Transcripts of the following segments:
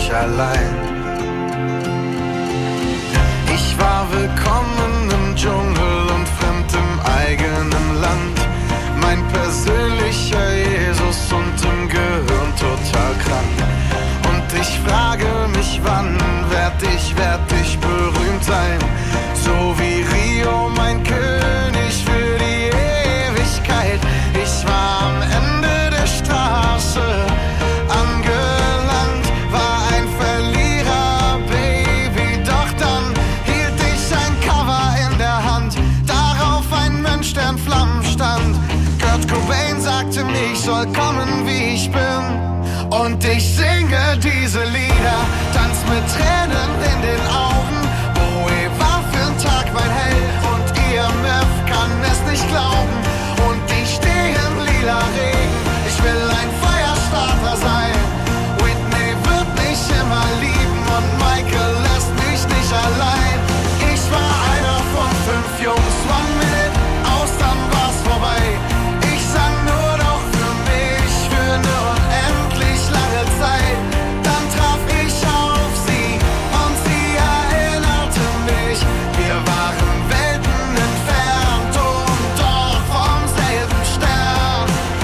nicht allein. Ich war willkommen im Dschungel und fremd im eigenen Land. Mein persönlicher Jesus und im Gehirn total krank. Und ich frage mich, wann werd ich berühmt sein? So wie Rio, mein König für die Ewigkeit. Ich war am Ende der Straße angelangt, war ein Verlierer, Baby. Doch dann hielt ich ein Cover in der Hand, darauf ein Mensch, der in Flammen stand. Kurt Cobain sagte mir, ich soll kommen, wie ich bin. Und ich singe diese Lieder, tanz mit Tränen in den Augen. Bowie war für'n Tag mein Held und IMF kann es nicht glauben. Und ich stehe im lila Regen, ich will ein Feuerstarter sein. Whitney wird mich immer lieben und Michael lässt mich nicht allein. Ich war einer von 5 Jungs, 1 Minute aus, dann war's vorbei. Ich sang nur noch für mich, für eine unendlich lange Zeit. Dann traf ich auf sie und sie erinnerte mich. Wir waren Welten entfernt und doch vom selben Stern.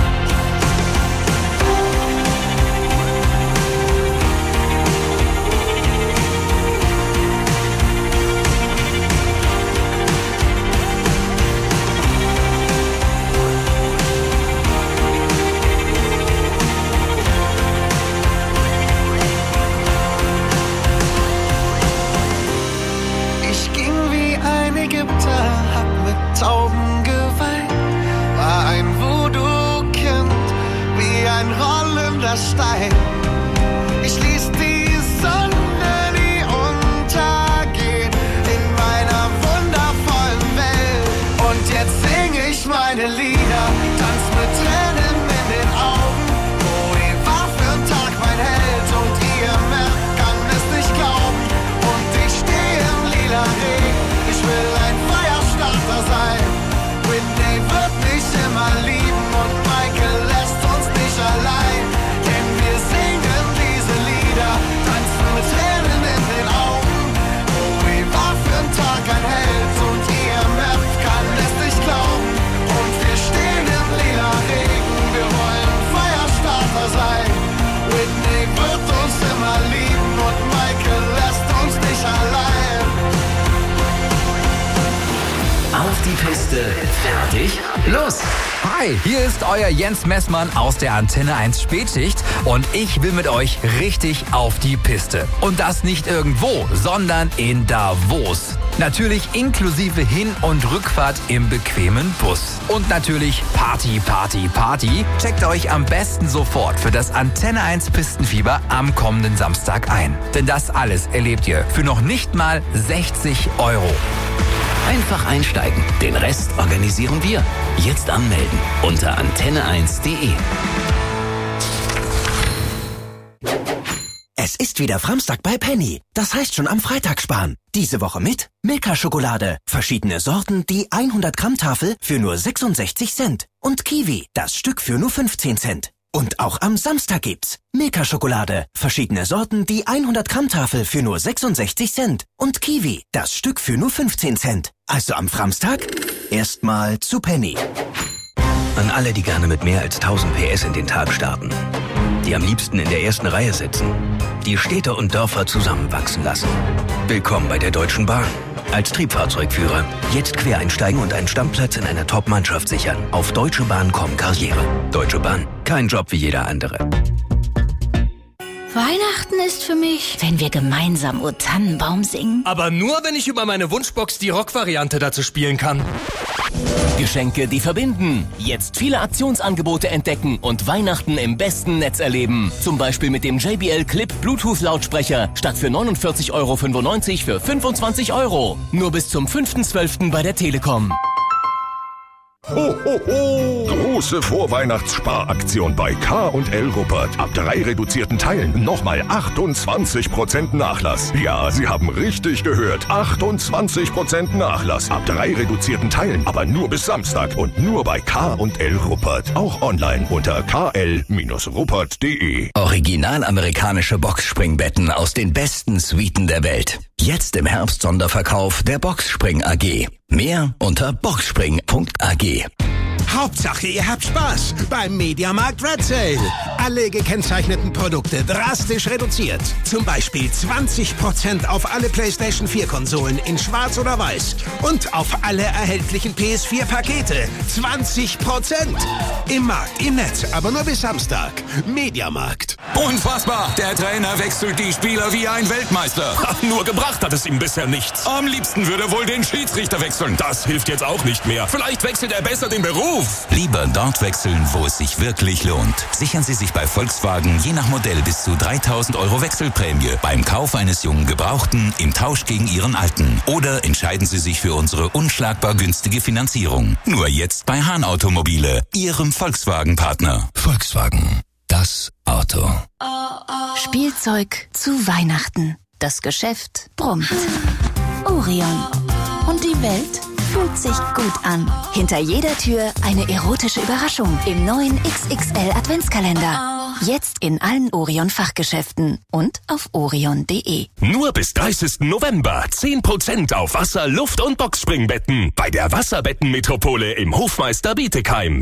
Ich ging wie ein Ägypter, hab mit Tauben geweint, war ein Voodoo-Kind, wie ein rollender Stein. Ich ließ die Sonne nie untergehen in meiner wundervollen Welt. Und jetzt sing ich meine Lieder, tanz mit Tränen in den Augen. Bowie war für'n Tag mein Held und IMF kann es nicht glauben. Und ich stehe im lila Regen, ich will ein Feuerstarter sein. Whitney wird mich immer lieben und Michael lässt uns nicht allein. Denn wir singen diese Lieder, tanzen mit Tränen in den Augen. Bowie war für'n Tag ein Held und IMF kann es nicht glauben. Und wir stehen im lila Regen, wir wollen Feuerstarter sein. Whitney wird uns immer lieben und Michael lässt uns nicht allein. Auf die Piste, fertig, los! Hi, hier ist euer Jens Messmann aus der Antenne 1 Spätschicht und ich will mit euch richtig auf die Piste. Und das nicht irgendwo, sondern in Davos. Natürlich inklusive Hin- und Rückfahrt im bequemen Bus. Und natürlich Party, Party, Party. Checkt euch am besten sofort für das Antenne 1 Pistenfieber am kommenden Samstag ein. Denn das alles erlebt ihr für noch nicht mal 60 €. Einfach einsteigen, den Rest organisieren wir. Jetzt anmelden unter antenne1.de. Es ist wieder Samstag bei Penny. Das heißt schon am Freitag sparen. Diese Woche mit Milka-Schokolade. Verschiedene Sorten, die 100 Gramm Tafel für nur 66 Cent. Und Kiwi, das Stück für nur 15 Cent. Und auch am Samstag gibt's Milka-Schokolade. Verschiedene Sorten, die 100 Gramm Tafel für nur 66 Cent. Und Kiwi, das Stück für nur 15 Cent. Also am Samstag erstmal zu Penny. An alle, die gerne mit mehr als 1000 PS in den Tag starten. Die am liebsten in der ersten Reihe sitzen. Die Städte und Dörfer zusammenwachsen lassen. Willkommen bei der Deutschen Bahn. Als Triebfahrzeugführer jetzt quer einsteigen und einen Stammplatz in einer Top-Mannschaft sichern. Auf deutschebahn.com Karriere. Deutsche Bahn. Kein Job wie jeder andere. Weihnachten ist für mich, wenn wir gemeinsam O Tannenbaum singen. Aber nur, wenn ich über meine Wunschbox die Rock-Variante dazu spielen kann. Geschenke, die verbinden. Jetzt viele Aktionsangebote entdecken und Weihnachten im besten Netz erleben. Zum Beispiel mit dem JBL Clip Bluetooth Lautsprecher. Statt für 49,95 € für 25 €. Nur bis zum 5.12. bei der Telekom. Ho, ho, ho! Große Vorweihnachtssparaktion bei K&L Ruppert. Ab 3 reduzierten Teilen nochmal 28% Nachlass. Ja, Sie haben richtig gehört. 28% Nachlass. Ab 3 reduzierten Teilen. Aber nur bis Samstag. Und nur bei K&L Ruppert. Auch online unter kl-ruppert.de. Original amerikanische Boxspringbetten aus den besten Suiten der Welt. Jetzt im Herbst Sonderverkauf der Boxspring AG. Mehr unter boxspring.ag. Hauptsache, ihr habt Spaß beim Mediamarkt Red Sale. Alle gekennzeichneten Produkte drastisch reduziert. Zum Beispiel 20% auf alle PlayStation 4 Konsolen in Schwarz oder Weiß. Und auf alle erhältlichen PS4 Pakete. 20%. Im Markt, im Netz, aber nur bis Samstag. Mediamarkt. Unfassbar! Der Trainer wechselt die Spieler wie ein Weltmeister. Nur gebracht hat es ihm bisher nichts. Am liebsten würde er wohl den Schiedsrichter wechseln. Das hilft jetzt auch nicht mehr. Vielleicht wechselt er besser den Beruf. Lieber dort wechseln, wo es sich wirklich lohnt. Sichern Sie sich bei Volkswagen je nach Modell bis zu 3.000 € Wechselprämie beim Kauf eines jungen Gebrauchten im Tausch gegen Ihren alten. Oder entscheiden Sie sich für unsere unschlagbar günstige Finanzierung. Nur jetzt bei Hahn Automobile, Ihrem Volkswagen-Partner. Volkswagen, das Auto. Spielzeug zu Weihnachten. Das Geschäft brummt. Orion. Und die Welt fühlt sich gut an. Hinter jeder Tür eine erotische Überraschung im neuen XXL Adventskalender. Jetzt in allen Orion-Fachgeschäften und auf orion.de. Nur bis 30. November 10% auf Wasser-, Luft- und Boxspringbetten bei der Wasserbettenmetropole im Hofmeister Bietigheim.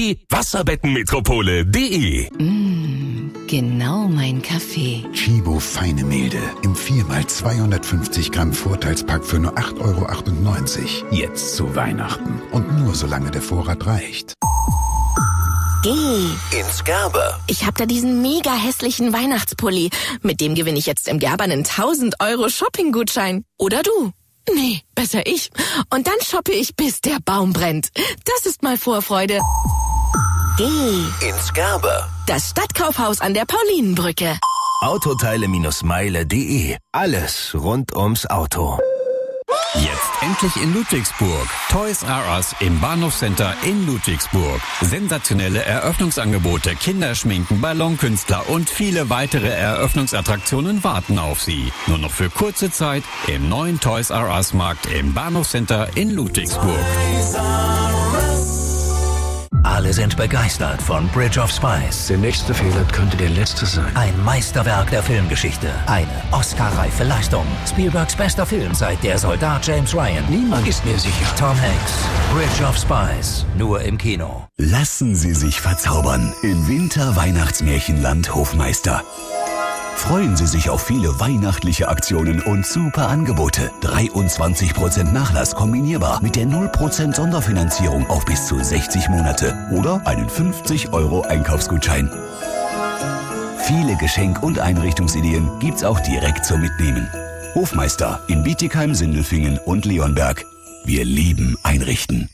www.wasserbettenmetropole.de. Genau mein Kaffee. Chibo feine Milde im 4x250 Gramm Vorteilspack für nur 8,98 €. Jetzt zu Weihnachten. Und nur solange der Vorrat reicht. Geh ins Gerber. Ich hab da diesen mega hässlichen Weihnachtspulli. Mit dem gewinne ich jetzt im Gerber einen 1.000 € Shopping-Gutschein. Oder du? Nee, besser ich. Und dann shoppe ich, bis der Baum brennt. Das ist mal Vorfreude. Geh ins Gerber. Das Stadtkaufhaus an der Paulinenbrücke. Autoteile-meile.de. Alles rund ums Auto. Jetzt endlich in Ludwigsburg. Toys R Us im Bahnhofscenter in Ludwigsburg. Sensationelle Eröffnungsangebote, Kinderschminken, Ballonkünstler und viele weitere Eröffnungsattraktionen warten auf Sie. Nur noch für kurze Zeit im neuen Toys R Us Markt im Bahnhofscenter in Ludwigsburg. Alle sind begeistert von Bridge of Spies. Der nächste Fehler könnte der letzte sein. Ein Meisterwerk der Filmgeschichte. Eine Oscar-reife Leistung. Spielbergs bester Film seit Der Soldat James Ryan. Niemand ist mir sicher. Tom Hanks. Bridge of Spies. Nur im Kino. Lassen Sie sich verzaubern in Winter-Weihnachtsmärchenland Hofmeister. Freuen Sie sich auf viele weihnachtliche Aktionen und super Angebote. 23% Nachlass kombinierbar mit der 0% Sonderfinanzierung auf bis zu 60 Monate oder einen 50 € Einkaufsgutschein. Viele Geschenk- und Einrichtungsideen gibt's auch direkt zum Mitnehmen. Hofmeister in Bietigheim, Sindelfingen und Leonberg. Wir lieben Einrichten.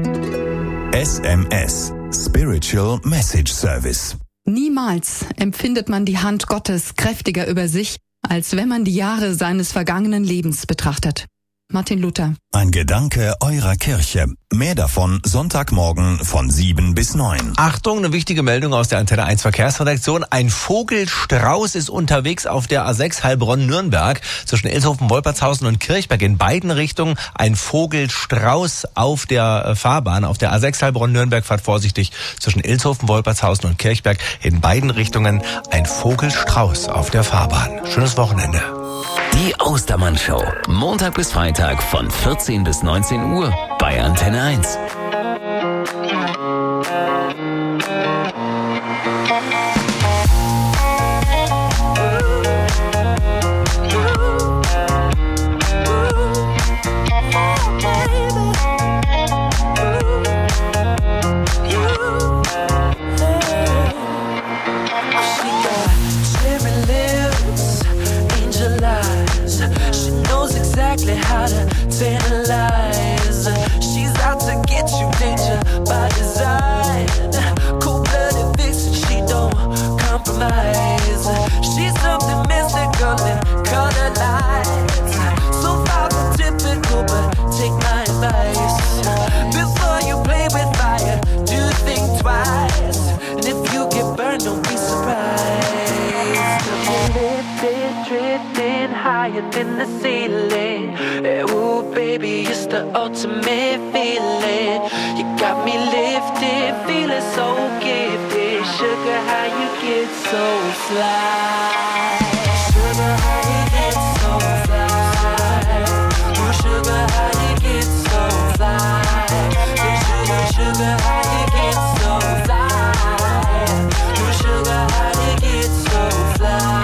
SMS. Spiritual Message Service. Niemals empfindet man die Hand Gottes kräftiger über sich, als wenn man die Jahre seines vergangenen Lebens betrachtet. Martin Luther. Ein Gedanke eurer Kirche. Mehr davon Sonntagmorgen von 7 bis 9. Achtung, eine wichtige Meldung aus der Antenne 1 Verkehrsredaktion. Ein Vogelstrauß ist unterwegs auf der A6 Heilbronn-Nürnberg zwischen Ilshofen-Wolpertshausen und Kirchberg in beiden Richtungen. Ein Vogelstrauß auf der Fahrbahn. Auf der A6 Heilbronn-Nürnberg fahrt vorsichtig zwischen Ilshofen-Wolpertshausen und Kirchberg in beiden Richtungen. Ein Vogelstrauß auf der Fahrbahn. Schönes Wochenende. Die Ostermann-Show. Montag bis Freitag von 14 bis 19 Uhr bei Antenne 1. How to tantalize. She's out to get you, danger by design. Cold-blooded vixen, she don't compromise. She's something mystical in color lines. So far from typical, but take my advice. Before you play with drifting higher than the ceiling. Ooh, baby, it's the ultimate feeling. You got me lifted, feeling so gifted. Sugar, how you get so fly? Sugar, how you get so fly? Ooh, sugar, how you get so fly? Sugar, how you get so fly? Ooh, sugar, how you get so fly?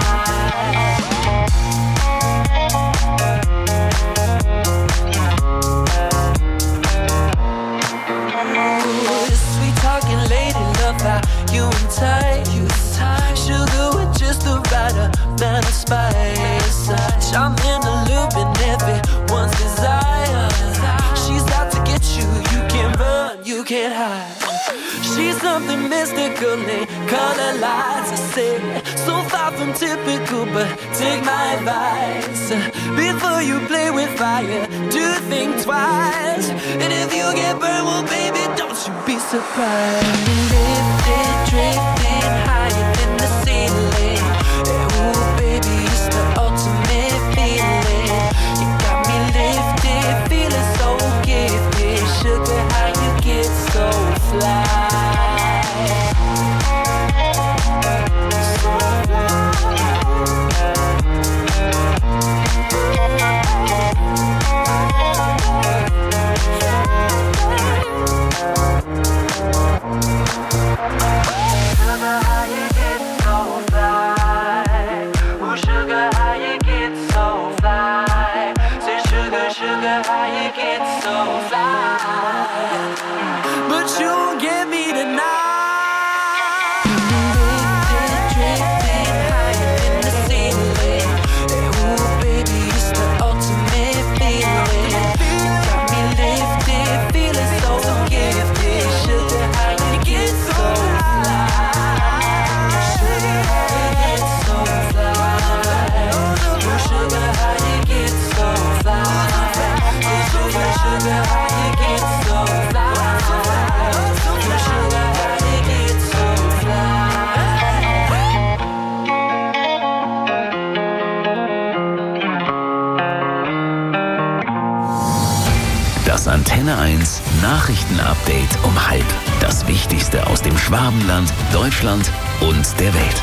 You and tight, sugar with just the right amount of spice. I'm in the loop and everyone's desire. She's out to get you, you can't run, you can't hide. She's something mystical in color lights. I say, so far from typical, but take my advice. Before you play with fire, do think twice. And if you get burned, well baby, don't you be surprised. Lifted, drifting higher than the ceiling. Ooh baby, it's the ultimate feeling. You got me lifted, feeling so gifted. Sugar, how you get so fly? Das Antenne 1 Nachrichtenupdate um 12:30. Das Wichtigste aus dem Schwabenland, Deutschland und der Welt.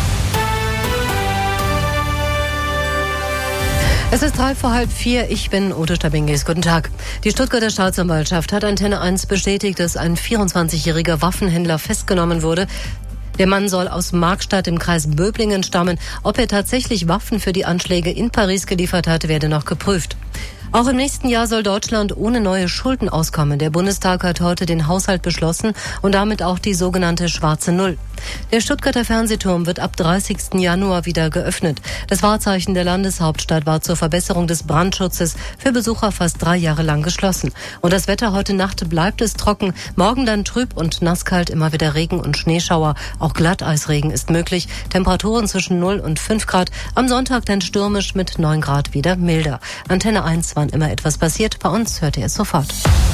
Es ist 3:45. Ich bin Ute Stabingis. Guten Tag. Die Stuttgarter Staatsanwaltschaft hat Antenne 1 bestätigt, dass ein 24-jähriger Waffenhändler festgenommen wurde. Der Mann soll aus Markstadt im Kreis Böblingen stammen. Ob er tatsächlich Waffen für die Anschläge in Paris geliefert hat, werde noch geprüft. Auch im nächsten Jahr soll Deutschland ohne neue Schulden auskommen. Der Bundestag hat heute den Haushalt beschlossen und damit auch die sogenannte schwarze Null. Der Stuttgarter Fernsehturm wird ab 30. Januar wieder geöffnet. Das Wahrzeichen der Landeshauptstadt war zur Verbesserung des Brandschutzes für Besucher fast 3 Jahre lang geschlossen. Und das Wetter heute Nacht bleibt es trocken. Morgen dann trüb und nasskalt, immer wieder Regen und Schneeschauer. Auch Glatteisregen ist möglich. Temperaturen zwischen 0 und 5 Grad. Am Sonntag dann stürmisch mit 9 Grad wieder milder. Antenne 1, wann immer etwas passiert, bei uns hört ihr es sofort.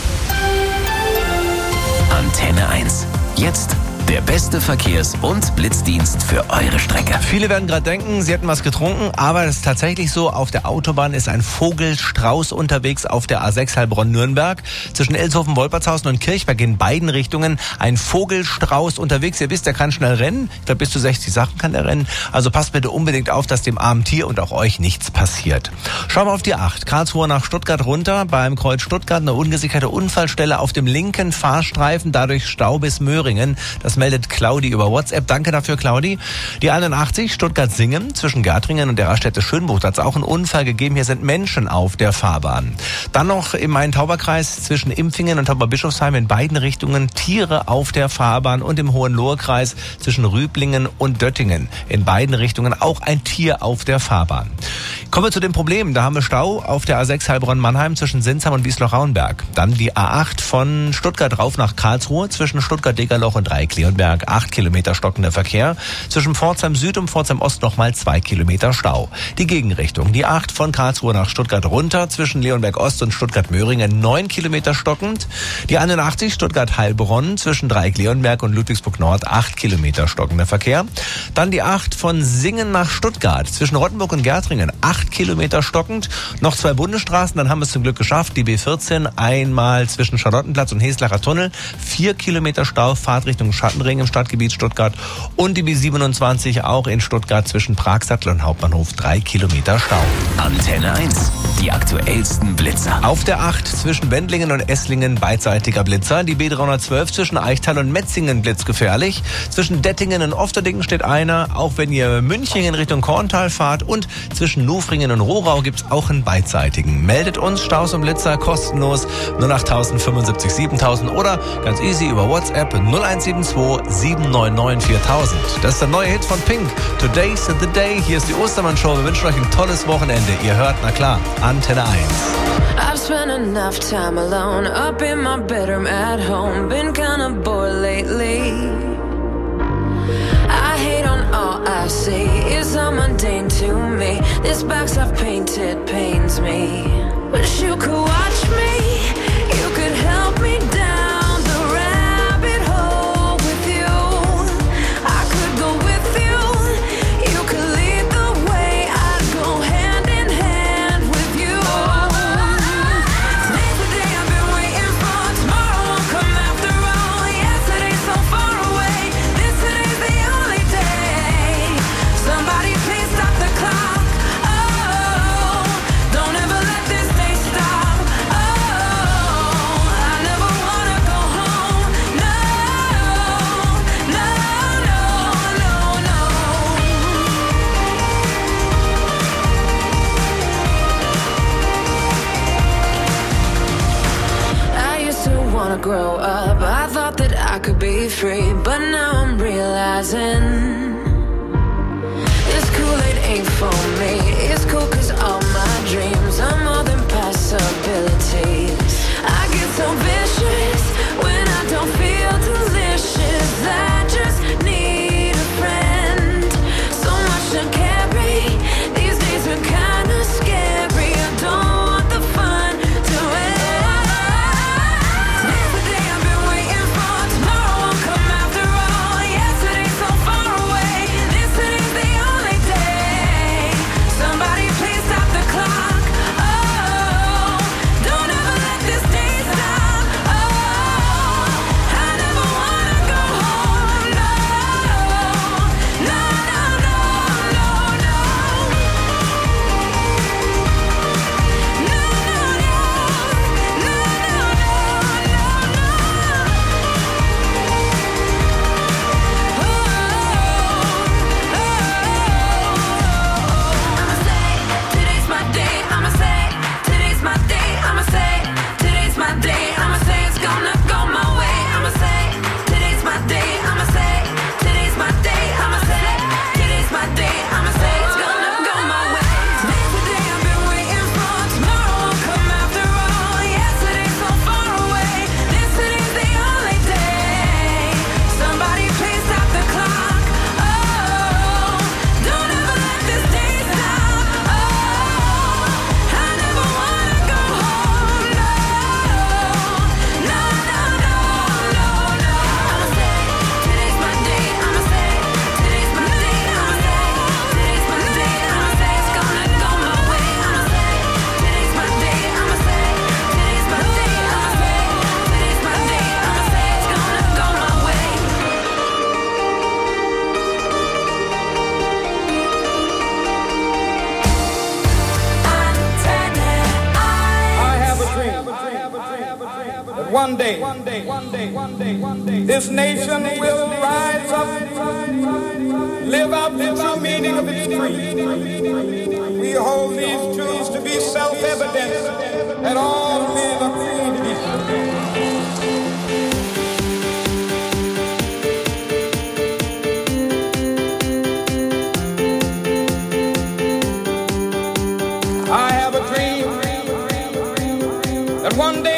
Antenne 1. Jetzt der beste Verkehrs- und Blitzdienst für eure Strecke. Viele werden gerade denken, sie hätten was getrunken, aber es ist tatsächlich so, auf der Autobahn ist ein Vogelstrauß unterwegs auf der A6 Heilbronn-Nürnberg. Zwischen Elshofen, Wolpertshausen und Kirchberg in beiden Richtungen ein Vogelstrauß unterwegs. Ihr wisst, der kann schnell rennen. Ich glaube, bis zu 60 Sachen kann er rennen. Also passt bitte unbedingt auf, dass dem armen Tier und auch euch nichts passiert. Schauen wir auf die 8. Karlsruhe nach Stuttgart runter. Beim Kreuz Stuttgart eine ungesicherte Unfallstelle auf dem linken Fahrstreifen, dadurch Stau bis Möhringen. Das meldet Claudi über WhatsApp. Danke dafür, Claudi. Die 81 Stuttgart-Singen zwischen Gärtringen und der Raststätte Schönbucht hat es auch einen Unfall gegeben. Hier sind Menschen auf der Fahrbahn. Dann noch im Main-Tauber-Kreis zwischen Impfingen und Tauberbischofsheim in beiden Richtungen Tiere auf der Fahrbahn und im Hohenlohe-Kreis zwischen Rüblingen und Döttingen in beiden Richtungen auch ein Tier auf der Fahrbahn. Kommen wir zu den Problemen. Da haben wir Stau auf der A6 Heilbronn-Mannheim zwischen Sinsheim und Wiesloch-Rauenberg. Dann die A8 von Stuttgart rauf nach Karlsruhe zwischen Stuttgart-Degerloch und Dreieckli Leonberg 8 Kilometer stockender Verkehr. Zwischen Pforzheim Süd und Pforzheim Ost nochmal 2 Kilometer Stau. Die Gegenrichtung, die 8 von Karlsruhe nach Stuttgart runter, zwischen Leonberg Ost und Stuttgart-Möhringen 9 Kilometer stockend. Die 81 Stuttgart-Heilbronn zwischen Dreieck-Leonberg und Ludwigsburg Nord 8 Kilometer stockender Verkehr. Dann die 8 von Singen nach Stuttgart zwischen Rottenburg und Gärtringen 8 Kilometer stockend. Noch 2 Bundesstraßen, dann haben wir es zum Glück geschafft. Die B14 einmal zwischen Charlottenplatz und Heslacher Tunnel 4 Kilometer Stau, Fahrtrichtung Schattenring im Stadtgebiet Stuttgart. Und die B27 auch in Stuttgart zwischen Pragsattel und Hauptbahnhof 3 Kilometer Stau. Antenne 1, die aktuellsten Blitzer. Auf der 8 zwischen Wendlingen und Esslingen beidseitiger Blitzer. Die B312 zwischen Eichtal und Metzingen blitzgefährlich. Zwischen Dettingen und Ofterdingen steht einer, auch wenn ihr München in Richtung Korntal fahrt. Und zwischen Nufringen und Rohrau gibt's auch einen beidseitigen. Meldet uns Staus und Blitzer kostenlos 08000 75 7000 oder ganz easy über WhatsApp 0172 799 4000. Das ist der neue Hit von Pink. Today's the Day. Hier ist die Ostermann-Show. Wir wünschen euch ein tolles Wochenende. Ihr hört, na klar, Antenne 1. I've spent enough time alone, up in my bedroom at home. Been kinda bored lately. I hate on all I see, it's all mundane to me. This box I've painted pains me. Wish you could watch me, you could help me down the rabbit hole with you. I could go with you, you could lead the way. I'd go hand in hand with you. Today's the day I've been waiting for. Tomorrow won't come after all. Yesterday's so far away. This today's the only day. Somebody please stop the clock. Oh, don't ever let this day stop. Oh, I never wanna go home. No, no, no, no, no. I used to wanna grow up. I thought that I could be free, but now I'm realizing this Kool-Aid ain't for me. It's cool 'cause all my dreams are more than possibilities. I get so vicious when I don't feel delicious. I just need a friend. So much to carry. These days are kinda scary. I don't want the fun to end. Today's the day I've been waiting for. Tomorrow won't come after all. Yesterday's so far away. This today's the only day. Somebody please stop the clock. Oh, don't ever let this day stop. Oh, I never wanna go home. No, no, no, no, no, no. Today's my day, I'ma say, today's my day, I'ma say, today's my day, I'ma say it's gonna go my way. I'ma say, today's my day, I'ma say, today's my day, I'ma say, today's my day, I'ma say it's gonna go my way. Today's the day I've been waiting for. Tomorrow won't come after all. Yesterday's so far away. This today's the only day. Somebody please stop the clock. Oh, don't ever let this day stop. Oh, I never wanna go home. No, no, no, no, no, no. I'ma say, today's my day. I'ma say, today's my day. I'ma say, today's my day. I'ma say it's gonna go my way. I'ma say, today's my day. I'ma say, today's my day. I'ma say, today's my day. I'ma say it's gonna go my way. I have a dream that one day this nation will rise up, live out the true meaning of its creed. We hold these truths to be self-evident that all men are created equal. I have a dream that one day